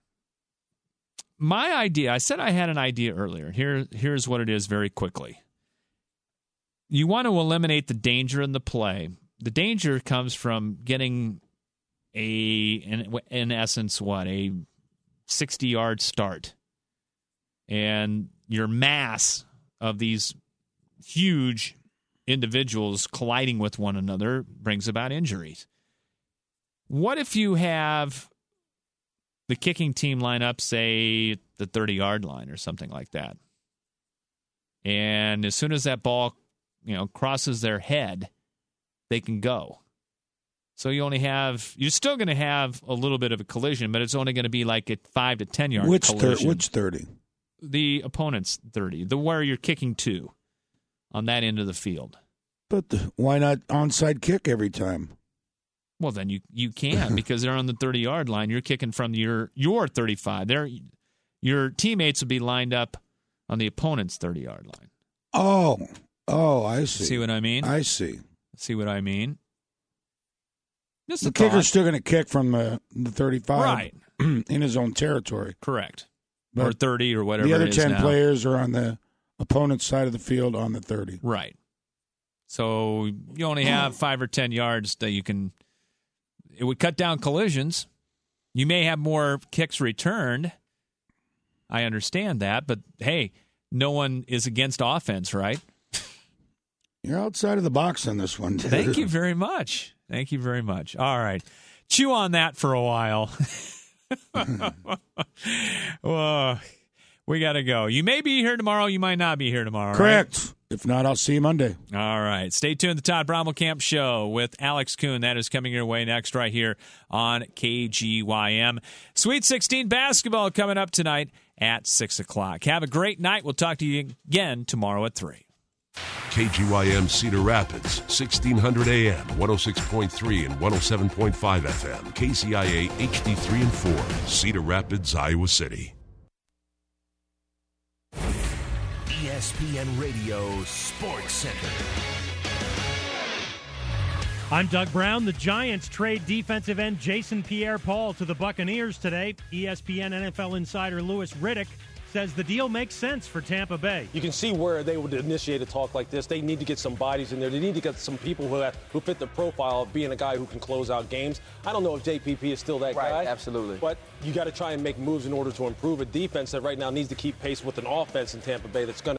Speaker 2: My idea, I said I had an idea earlier. Here's what it is very quickly. You want to eliminate the danger in the play. The danger comes from getting in essence, a 60-yard start. And your mass of these huge individuals colliding with one another brings about injuries. What if you have the kicking team line up, say, the 30-yard line or something like that? And as soon as that ball, crosses their head, they can go. So you're still going to have a little bit of a collision, but it's only going to be like a 5 to 10 yard collision.
Speaker 3: Which 30?
Speaker 2: The opponent's 30, where you're kicking to on that end of the field.
Speaker 3: But why not onside kick every time?
Speaker 2: Well, then you can because they're on the 30-yard line. You're kicking from your 35. Your teammates would be lined up on the opponent's 30-yard line.
Speaker 3: Oh, I see.
Speaker 2: See what I mean?
Speaker 3: I see.
Speaker 2: See what I mean?
Speaker 3: The kicker's still going to kick from the 35
Speaker 2: right.
Speaker 3: in his own territory.
Speaker 2: Correct.
Speaker 3: But
Speaker 2: or 30 or whatever
Speaker 3: the other
Speaker 2: it is
Speaker 3: 10
Speaker 2: now.
Speaker 3: players are on the opponent's side of the field on the 30.
Speaker 2: Right. So you only have 5 or 10 yards that you can – it would cut down collisions. You may have more kicks returned. I understand that. But, hey, no one is against offense, right?
Speaker 3: You're outside of the box on this one.
Speaker 2: Thank you very much. Thank you very much. All right. Chew on that for a while. Well, we got to go. You may be here tomorrow. You might not be here tomorrow.
Speaker 3: Correct.
Speaker 2: Right?
Speaker 3: If not, I'll see you Monday.
Speaker 2: All right. Stay tuned. The Todd Brommelkamp Show with Alex Kuhn. That is coming your way next right here on KGYM. Sweet 16 basketball coming up tonight at 6 o'clock. Have a great night. We'll talk to you again tomorrow at 3.
Speaker 1: KGYM Cedar Rapids, 1600 AM, 106.3 and 107.5 FM. KCIA HD3 and 4, Cedar Rapids, Iowa City.
Speaker 4: ESPN Radio Sports Center.
Speaker 5: I'm Doug Brown. The Giants trade defensive end Jason Pierre-Paul to the Buccaneers today. ESPN NFL insider Louis Riddick says the deal makes sense for Tampa Bay.
Speaker 24: You can see where they would initiate a talk like this. They need to get some bodies in there. They need to get some people who fit the profile of being a guy who can close out games. I don't know if JPP is still that guy.
Speaker 25: Absolutely.
Speaker 24: But you got to try and make moves in order to improve a defense that right now needs to keep pace with an offense in Tampa Bay that's going to